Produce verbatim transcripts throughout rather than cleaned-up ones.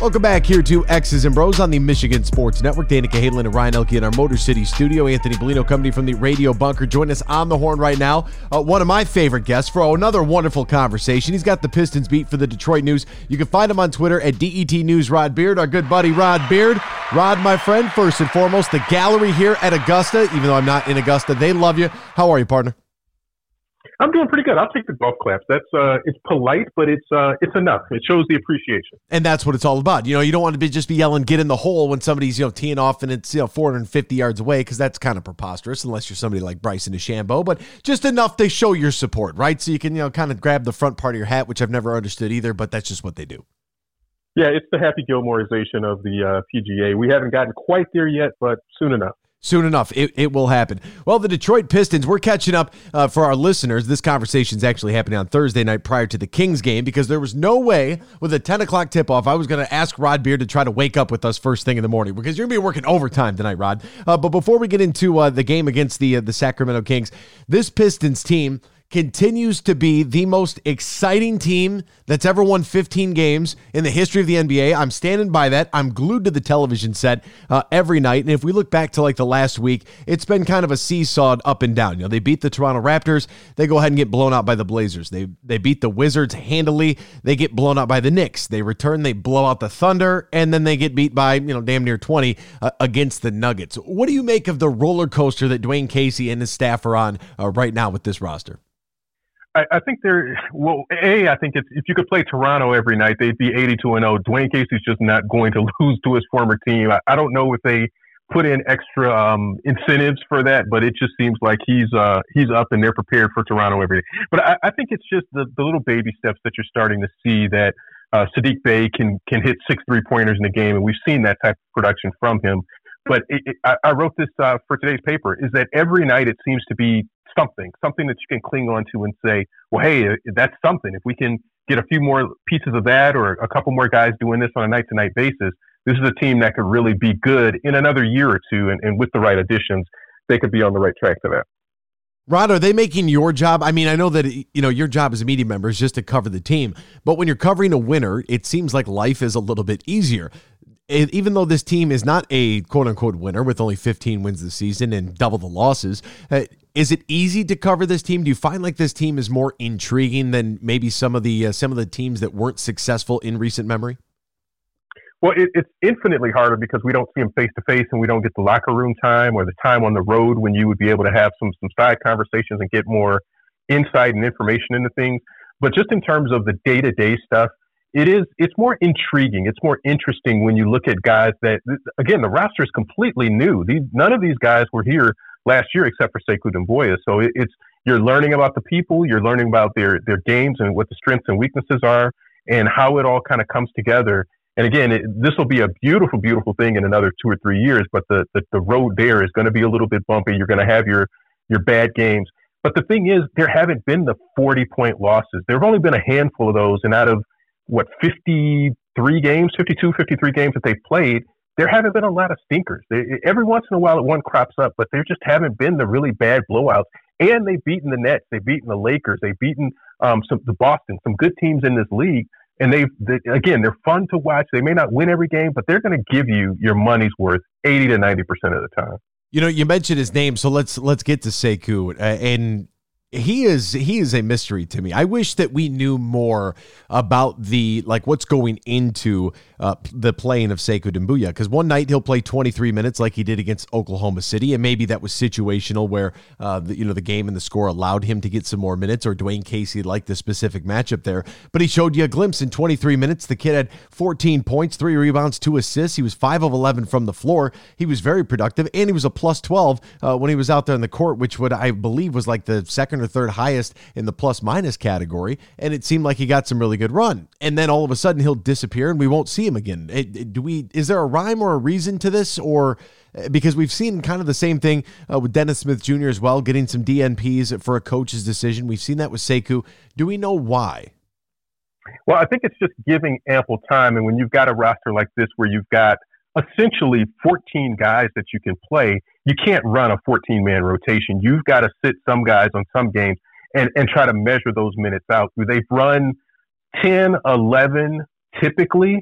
Welcome back here to X's and Bros on the Michigan Sports Network. Danica Hadelin and Ryan Elke in our Motor City studio. Anthony Bellino coming from the Radio Bunker. Join us on the horn right now. Uh, one of my favorite guests for another wonderful conversation. He's got the Pistons beat for the Detroit News. You can find him on Twitter at D E T News. Rod Beard, our good buddy Rod Beard. Rod, my friend, first and foremost, the gallery here at Augusta. Even though I'm not in Augusta, they love you. How are you, partner? I'm doing pretty good. I'll take the golf claps. That's uh, it's polite, but it's uh, it's enough. It shows the appreciation. And that's what it's all about. You know, you don't want to be just be yelling, "Get in the hole" when somebody's you know teeing off and it's you know four hundred fifty yards away, because that's kind of preposterous unless you're somebody like Bryson DeChambeau. But just enough to show your support, right? So you can you know kind of grab the front part of your hat, which I've never understood either, but that's just what they do. Yeah, it's the Happy Gilmoreization of the uh, P G A. We haven't gotten quite there yet, but soon enough. Soon enough, it, it will happen. Well, the Detroit Pistons, we're catching up uh, for our listeners. This conversation is actually happening on Thursday night prior to the Kings game, because there was no way with a ten o'clock tip-off I was going to ask Rod Beard to try to wake up with us first thing in the morning, because you're going to be working overtime tonight, Rod. Uh, but before we get into uh, the game against the, uh, the Sacramento Kings, this Pistons team continues to be the most exciting team that's ever won fifteen games in the history of the N B A. I'm standing by that. I'm glued to the television set uh, every night. And if we look back to like the last week, it's been kind of a seesaw up and down. You know, they beat the Toronto Raptors. They go ahead and get blown out by the Blazers. They they beat the Wizards handily. They get blown out by the Knicks. They return. They blow out the Thunder, and then they get beat by you know damn near twenty uh, against the Nuggets. What do you make of the roller coaster that Dwayne Casey and his staff are on uh, right now with this roster? I, I think they're well. A, I think it's, if you could play Toronto every night, they'd be eighty-two and oh. Dwayne Casey's just not going to lose to his former team. I, I don't know if they put in extra um, incentives for that, but it just seems like he's uh, he's up and they're prepared for Toronto every day. But I, I think it's just the, the little baby steps that you're starting to see, that uh, Saddiq Bey can can hit six three pointers in a game, and we've seen that type of production from him. But it, it, I, I wrote this uh, for today's paper, is that every night it seems to be something, something that you can cling on to and say, well, hey, that's something. If we can get a few more pieces of that, or a couple more guys doing this on a night-to-night basis, this is a team that could really be good in another year or two. And, and with the right additions, they could be on the right track to that. Rod, are they making your job? I mean, I know that, you know, your job as a media member is just to cover the team, but when you're covering a winner, it seems like life is a little bit easier. Even though this team is not a quote-unquote winner with only fifteen wins this season and double the losses, uh, is it easy to cover this team? Do you find like this team is more intriguing than maybe some of the uh, some of the teams that weren't successful in recent memory? Well, it, it's infinitely harder because we don't see them face-to-face, and we don't get the locker room time or the time on the road when you would be able to have some some side conversations and get more insight and information into things. But just in terms of the day-to-day stuff, It is, it's more intriguing. It's more interesting when you look at guys that, again, the roster is completely new. These, none of these guys were here last year except for Sekou Doumbouya. So it, it's, you're learning about the people, you're learning about their, their games and what the strengths and weaknesses are and how it all kind of comes together. And again, it, this will be a beautiful, beautiful thing in another two or three years, but the, the, the road there is going to be a little bit bumpy. You're going to have your, your bad games. But the thing is, there haven't been the forty-point losses. There have only been a handful of those, and out of what, fifty-three games, fifty-two, fifty-three games that they've played, there haven't been a lot of stinkers. They, every once in a while, one crops up, but there just haven't been the really bad blowouts. And they've beaten the Nets, they've beaten the Lakers, they've beaten um, some the Boston, some good teams in this league. And they've, they, again, they're fun to watch. They may not win every game, but they're going to give you your money's worth eighty to ninety percent of the time. You know, you mentioned his name, so let's let's get to Sekou. Uh, and He is he is a mystery to me. I wish that we knew more about the like what's going into uh, the playing of Sekou Doumbouya, because one night he'll play twenty-three minutes like he did against Oklahoma City, and maybe that was situational where uh, the, you know the game and the score allowed him to get some more minutes, or Dwayne Casey liked the specific matchup there. But he showed you a glimpse in twenty-three minutes. The kid had fourteen points, three rebounds, two assists. He was five of eleven from the floor. He was very productive, and he was a plus twelve uh, when he was out there in the court, which would I believe was like the second or third highest in the plus minus category, and it seemed like he got some really good run. And then all of a sudden he'll disappear and we won't see him again. It, it, do we? Is there a rhyme or a reason to this, or because we've seen kind of the same thing uh, with Dennis Smith Junior as well, getting some D N Ps for a coach's decision. We've seen that with Sekou. Do we know why? Well, I think it's just giving ample time, and when you've got a roster like this where you've got essentially fourteen guys that you can play, you can't run a fourteen-man rotation. You've got to sit some guys on some games and, and try to measure those minutes out. They've run ten, eleven typically,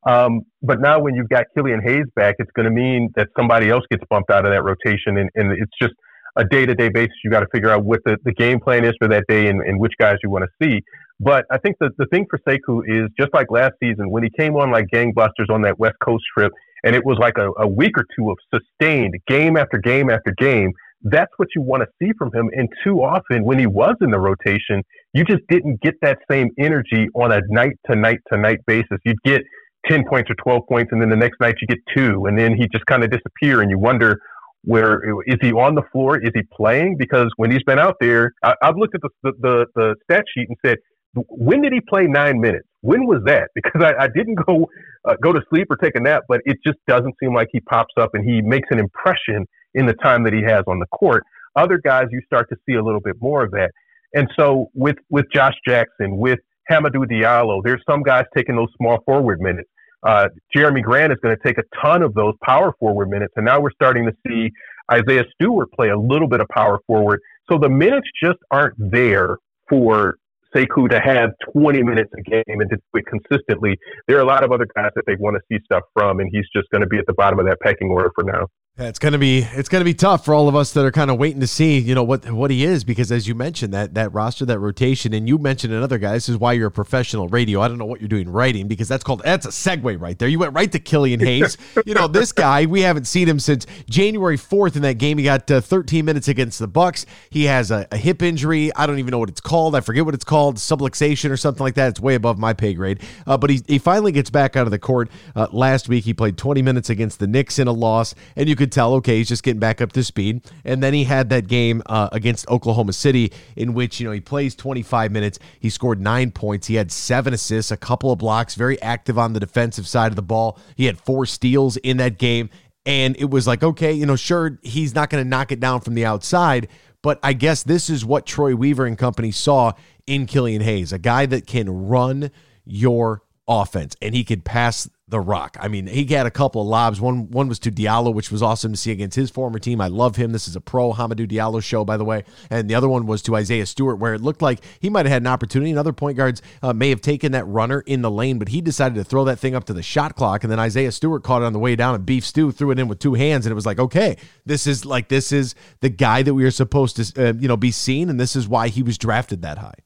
Um, but now when you've got Killian Hayes back, it's going to mean that somebody else gets bumped out of that rotation. And, and it's just a day-to-day basis. You got to figure out what the, the game plan is for that day and, and which guys you want to see. But I think the, the thing for Sekou is just like last season, when he came on like gangbusters on that West Coast trip, and it was like a, a week or two of sustained game after game after game, that's what you want to see from him. And too often when he was in the rotation, you just didn't get that same energy on a night to night to night basis. You'd get ten points or twelve points, and then the next night you get two, and then he just kind of disappear, and you wonder, where is he on the floor? Is he playing? Because when he's been out there, I, I've looked at the, the, the, the stat sheet and said, when did he play nine minutes? When was that? Because I, I didn't go uh, go to sleep or take a nap, but it just doesn't seem like he pops up and he makes an impression in the time that he has on the court. Other guys, you start to see a little bit more of that. And so with, with Josh Jackson, with Hamidou Diallo, there's some guys taking those small forward minutes. Uh, Jeremy Grant is going to take a ton of those power forward minutes. And now we're starting to see Isaiah Stewart play a little bit of power forward. So the minutes just aren't there for Sekou to have twenty minutes a game and to do it consistently. There are a lot of other guys that they want to see stuff from, and he's just going to be at the bottom of that pecking order for now. Yeah, it's gonna be it's gonna be tough for all of us that are kind of waiting to see, you know, what what he is, because as you mentioned, that that roster, that rotation, and you mentioned another guy. This is why you're a professional radio. I don't know what you're doing writing, because that's called that's a segue right there. You went right to Killian Hayes. You know, this guy, we haven't seen him since January fourth in that game. He got uh, thirteen minutes against the Bucks. He has a, a hip injury. I don't even know what it's called. I forget what it's called, subluxation or something like that. It's way above my pay grade. Uh, but he he finally gets back out of the court uh, last week. He played twenty minutes against the Knicks in a loss, and you could tell, okay, he's just getting back up to speed. And then he had that game uh, against Oklahoma City in which, you know, he plays twenty-five minutes. He scored nine points. He had seven assists, a couple of blocks, very active on the defensive side of the ball. He had four steals in that game. And it was like, okay, you know, sure, he's not going to knock it down from the outside, but I guess this is what Troy Weaver and company saw in Killian Hayes, a guy that can run your offense, and he could pass the rock. I mean, he had a couple of lobs. One one was to Diallo, which was awesome to see against his former team. I love him. This is a pro Hamidou Diallo show, by the way. And the other one was to Isaiah Stewart, where it looked like he might have had an opportunity. And other point guards uh, may have taken that runner in the lane, but he decided to throw that thing up to the shot clock. And then Isaiah Stewart caught it on the way down, and Beef Stew threw it in with two hands. And it was like, okay, this is like this is the guy that we are supposed to uh, you know be seen, and this is why he was drafted that high.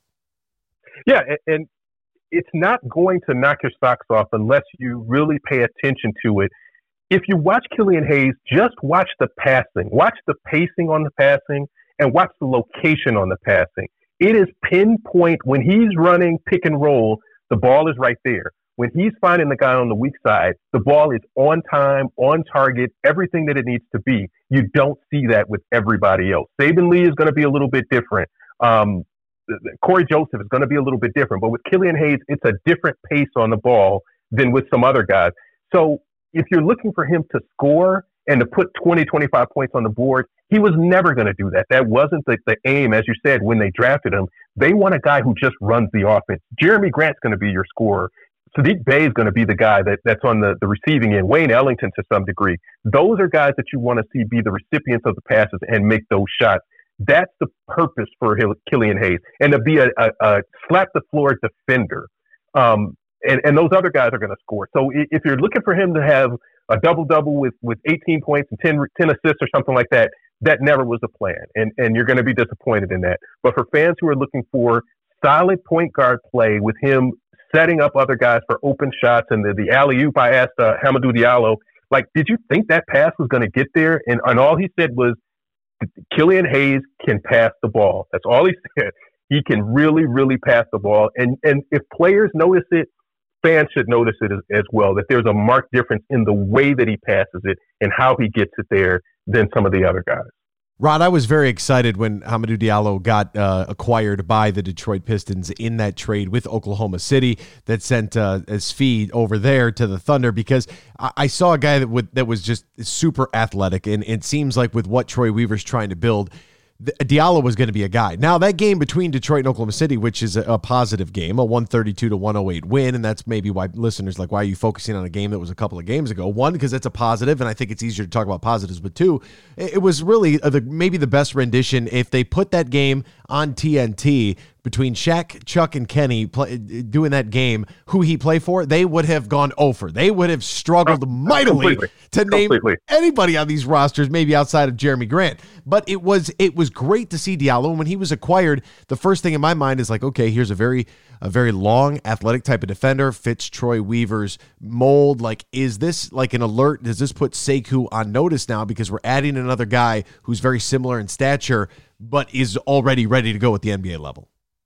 Yeah, and, and it's not going to knock your socks off unless you really pay attention to it. If you watch Killian Hayes, just watch the passing. Watch the pacing on the passing and watch the location on the passing. It is pinpoint. When he's running pick and roll, the ball is right there. When he's finding the guy on the weak side, the ball is on time, on target, everything that it needs to be. You don't see that with everybody else. Saben Lee is going to be a little bit different. Um, Corey Joseph is going to be a little bit different, but with Killian Hayes, it's a different pace on the ball than with some other guys. So if you're looking for him to score and to put twenty, twenty-five points on the board, he was never going to do that. That wasn't the, the aim, as you said, when they drafted him. They want a guy who just runs the offense. Jeremy Grant's going to be your scorer. Sadiq Bey is going to be the guy that, that's on the, the receiving end. Wayne Ellington to some degree. Those are guys that you want to see be the recipients of the passes and make those shots. That's the purpose for Killian Hayes, and to be a, a, a slap the floor defender. Um, and, and those other guys are going to score. So if you're looking for him to have a double double with, with eighteen points and ten, ten assists or something like that, that never was the plan. And, and you're going to be disappointed in that. But for fans who are looking for solid point guard play with him setting up other guys for open shots, and the, the alley-oop I asked uh, Hamidou Diallo, like, did you think that pass was going to get there? And, and all he said was, Killian Hayes can pass the ball. That's all he said. He can really, really pass the ball. And and if players notice it, fans should notice it as, as well, that there's a marked difference in the way that he passes it and how he gets it there than some of the other guys. Rod, I was very excited when Hamidou Diallo got uh, acquired by the Detroit Pistons in that trade with Oklahoma City that sent uh, his feed over there to the Thunder, because I, I saw a guy that would, that was just super athletic, and it seems like with what Troy Weaver's trying to build, Diallo was going to be a guy. Now, that game between Detroit and Oklahoma City, which is a, a positive game, a one thirty-two to one oh eight win, and that's maybe why listeners like, why are you focusing on a game that was a couple of games ago? One, because it's a positive, and I think it's easier to talk about positives, but two, it, it was really the, maybe the best rendition if they put that game on T N T between Shaq, Chuck, and Kenny play, doing that game, who he played for, they would have gone over. They would have struggled oh, mightily completely. to name completely. anybody on these rosters, maybe outside of Jeremy Grant. But it was it was great to see Diallo. And when he was acquired, the first thing in my mind is like, okay, here's a very a very long, athletic type of defender, fits Troy Weaver's mold. Like, is this like an alert? Does this put Sekou on notice now because we're adding another guy who's very similar in stature, but is already ready to go at the N B A level?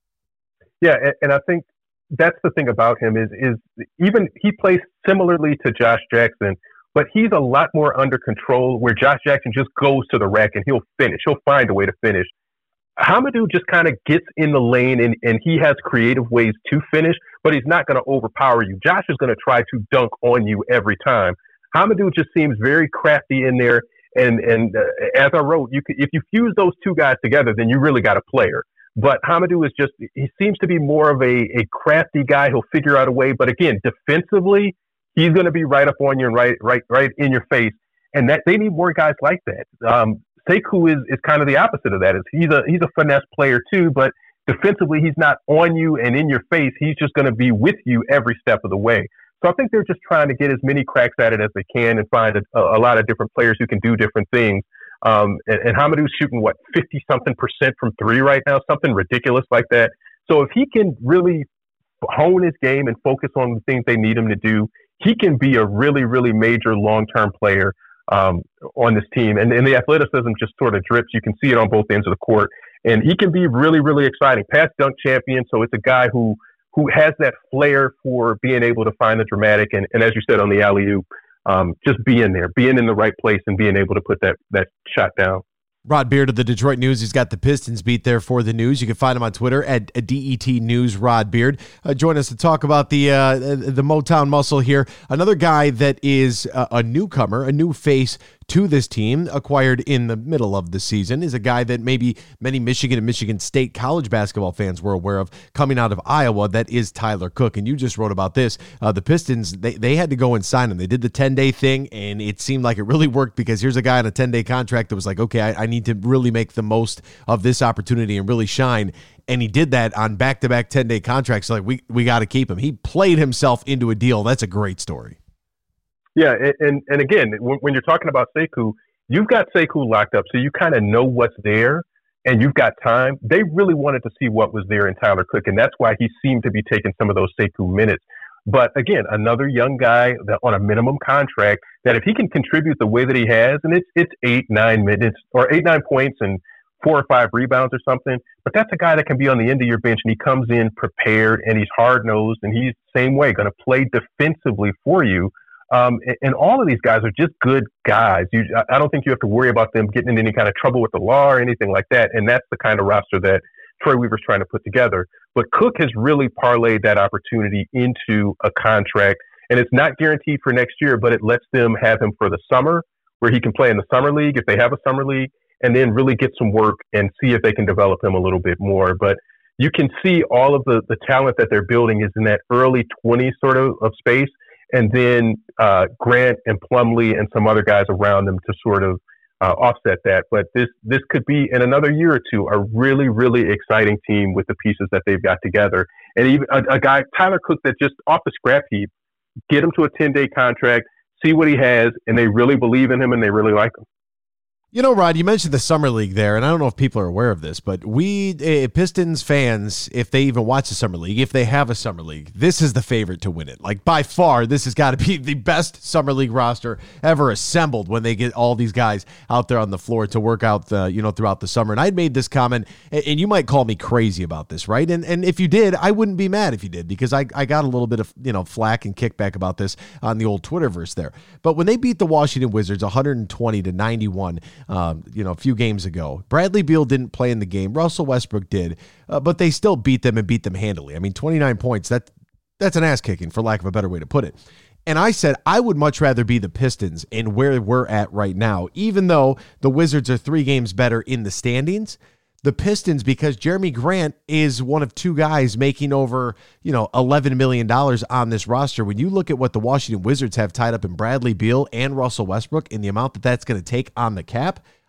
Yeah, and, and I think that's the thing about him is is even he plays similarly to Josh Jackson, but he's a lot more under control, where Josh Jackson just goes to the rack and he'll finish. He'll find a way to finish. Hamidou just kind of gets in the lane and, and he has creative ways to finish, but he's not going to overpower you. Josh is going to try to dunk on you every time. Hamidou just seems very crafty in there. And and uh, as I wrote, you could, if you fuse those two guys together, then you really got a player. But Hamidou is just, he seems to be more of a, a crafty guy. He'll figure out a way. But again, defensively, he's going to be right up on you and right, right, right in your face. And that they need more guys like that. Um, Sekou is, is kind of the opposite of that. Is he's a he's a finesse player too, but defensively he's not on you and in your face. He's just going to be with you every step of the way. So I think they're just trying to get as many cracks at it as they can and find a, a lot of different players who can do different things. Um, and, and Hamidou's shooting what fifty something percent from three right now, something ridiculous like that. So if he can really hone his game and focus on the things they need him to do, he can be a really really major long term player um, on this team. And, and the athleticism just sort of drips. You can see it on both ends of the court. And he can be really, really exciting. Past dunk champion. So it's a guy who who has that flair for being able to find the dramatic. And, and as you said on the alley-oop, um, just being there, being in the right place and being able to put that, that shot down. Rod Beard of the Detroit News. He's got the Pistons beat there for the News. You can find him on Twitter at D E T News Rod Beard. Uh, join us to talk about the uh, the Motown Muscle here. Another guy that is a, a newcomer, a new face to this team, acquired in the middle of the season, is a guy that maybe many Michigan and Michigan State college basketball fans were aware of coming out of Iowa. That is Tyler Cook. And you just wrote about this. Uh, the Pistons, they, they had to go and sign him. They did the ten-day thing, and it seemed like it really worked because here's a guy on a ten-day contract that was like, okay, I, I need to really make the most of this opportunity and really shine. And he did that on back-to-back ten-day contracts. So like, we, we got to keep him. He played himself into a deal. That's a great story. Yeah, and, and again, when you're talking about Sekou, you've got Sekou locked up, so you kind of know what's there, and you've got time. They really wanted to see what was there in Tyler Cook, and that's why he seemed to be taking some of those Sekou minutes. But again, another young guy that on a minimum contract that if he can contribute the way that he has, and it's it's eight, nine minutes or eight, nine points and four or five rebounds or something, but that's a guy that can be on the end of your bench, and he comes in prepared, and he's hard-nosed, and he's the same way, going to play defensively for you. Um, and, and all of these guys are just good guys. You, I don't think you have to worry about them getting in any kind of trouble with the law or anything like that. And that's the kind of roster that Troy Weaver's trying to put together. But Cook has really parlayed that opportunity into a contract. And it's not guaranteed for next year, but it lets them have him for the summer, where he can play in the summer league if they have a summer league, and then really get some work and see if they can develop him a little bit more. But you can see all of the, the talent that they're building is in that early twenties sort of, of space. And then uh, Grant and Plumlee and some other guys around them to sort of uh, offset that. But this this could be, in another year or two, a really, really exciting team with the pieces that they've got together. And even a, a guy, Tyler Cook, that just off the scrap heap, get him to a ten-day contract, see what he has, and they really believe in him and they really like him. You know, Rod, you mentioned the Summer League there, and I don't know if people are aware of this, but we, uh, Pistons fans, if they even watch the Summer League, if they have a Summer League, this is the favorite to win it. Like, by far, this has got to be the best Summer League roster ever assembled when they get all these guys out there on the floor to work out, the, you know, throughout the summer. And I'd made this comment, and you might call me crazy about this, right? And and if you did, I wouldn't be mad if you did, because I, I got a little bit of, you know, flack and kickback about this on the old Twitterverse there. But when they beat the Washington Wizards one hundred twenty to ninety-one, um, you know, a few games ago, Bradley Beal didn't play in the game. Russell Westbrook did, uh, but they still beat them and beat them handily. I mean, twenty-nine points, that that's an ass kicking, for lack of a better way to put it. And I said, I would much rather be the Pistons and where we're at right now, even though the Wizards are three games better in the standings. The Pistons, because Jeremy Grant is one of two guys making over, you know, eleven million dollars on this roster. When you look at what the Washington Wizards have tied up in Bradley Beal and Russell Westbrook and the amount that that's going to take on the cap,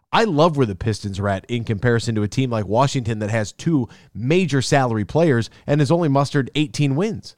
I love where the Pistons are at in comparison to a team like Washington that has two major salary players and has only mustered eighteen wins.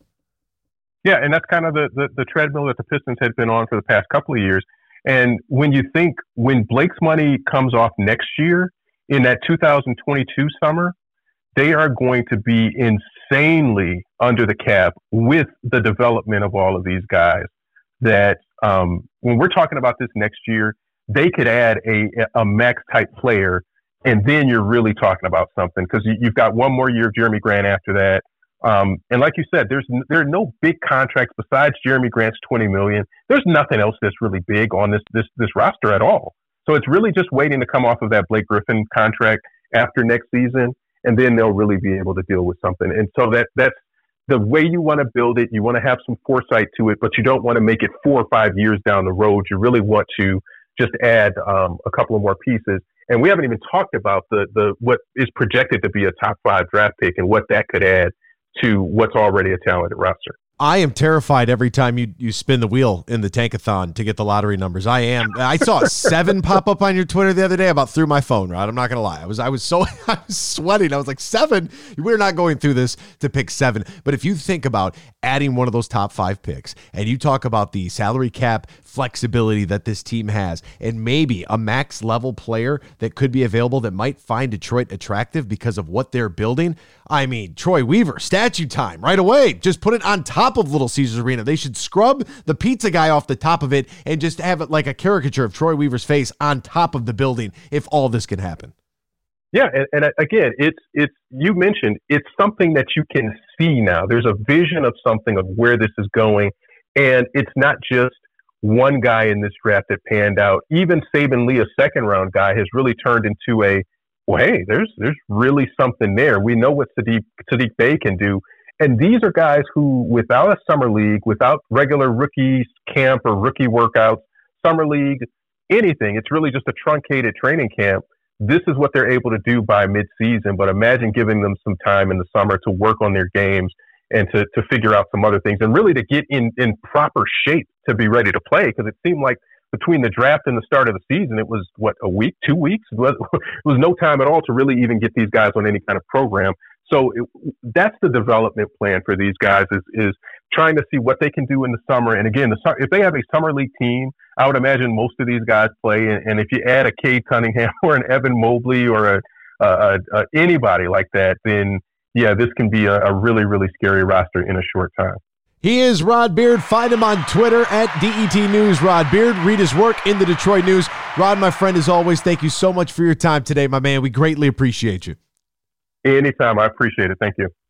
Yeah, and that's kind of the, the, the treadmill that the Pistons had been on for the past couple of years. And when you think, when Blake's money comes off next year, in that two thousand twenty-two summer, they are going to be insanely under the cap with the development of all of these guys. That um, when we're talking about this next year, they could add a, a max type player, and then you're really talking about something, because you, you've got one more year of Jeremy Grant after that. Um, and like you said, there's there are no big contracts besides Jeremy Grant's twenty million dollars. There's nothing else that's really big on this this this roster at all. So it's really just waiting to come off of that Blake Griffin contract after next season, and then they'll really be able to deal with something. And so that that's the way you want to build it. You want to have some foresight to it, but you don't want to make it four or five years down the road. You really want to just add um, a couple of more pieces. And we haven't even talked about the the what is projected to be a top five draft pick and what that could add to what's already a talented roster. I am terrified every time you, you spin the wheel in the Tankathon to get the lottery numbers. I am. I saw seven pop up on your Twitter the other day. I about threw my phone, right? I'm not going to lie. I was I was so I was sweating. I was like, seven? We're not going through this to pick seven. But if you think about adding one of those top five picks, and you talk about the salary cap flexibility that this team has, and maybe a max level player that could be available that might find Detroit attractive because of what they're building. I mean, Troy Weaver, statue time right away. Just put it on top of Little Caesars Arena. They should scrub the pizza guy off the top of it and just have it like a caricature of Troy Weaver's face on top of the building if all this can happen. Yeah, and, and again, it's it's you mentioned it's something that you can see now. There's a vision of something of where this is going, and it's not just one guy in this draft that panned out. Even Saban Lee, a second round guy, has really turned into a well, hey, there's there's really something there. We know what Sadiq Sadiq Bey can do. And these are guys who, without a summer league, without regular rookie camp or rookie workouts, summer league, anything, it's really just a truncated training camp. This is what they're able to do by midseason. But imagine giving them some time in the summer to work on their games and to, to figure out some other things and really to get in, in proper shape to be ready to play. Because it seemed like between the draft and the start of the season, it was, what, a week, two weeks? It was, it was no time at all to really even get these guys on any kind of program. So it, that's the development plan for these guys is, is trying to see what they can do in the summer. And again, the, if they have a summer league team, I would imagine most of these guys play. And, and if you add a Cade Cunningham or an Evan Mobley or a, a, a anybody like that, then yeah, this can be a, a really, really scary roster in a short time. He is Rod Beard. Find him on Twitter at D E T News. Rod Beard. Read his work in the Detroit News. Rod, my friend, as always, thank you so much for your time today, my man. We greatly appreciate you. Anytime. I appreciate it. Thank you.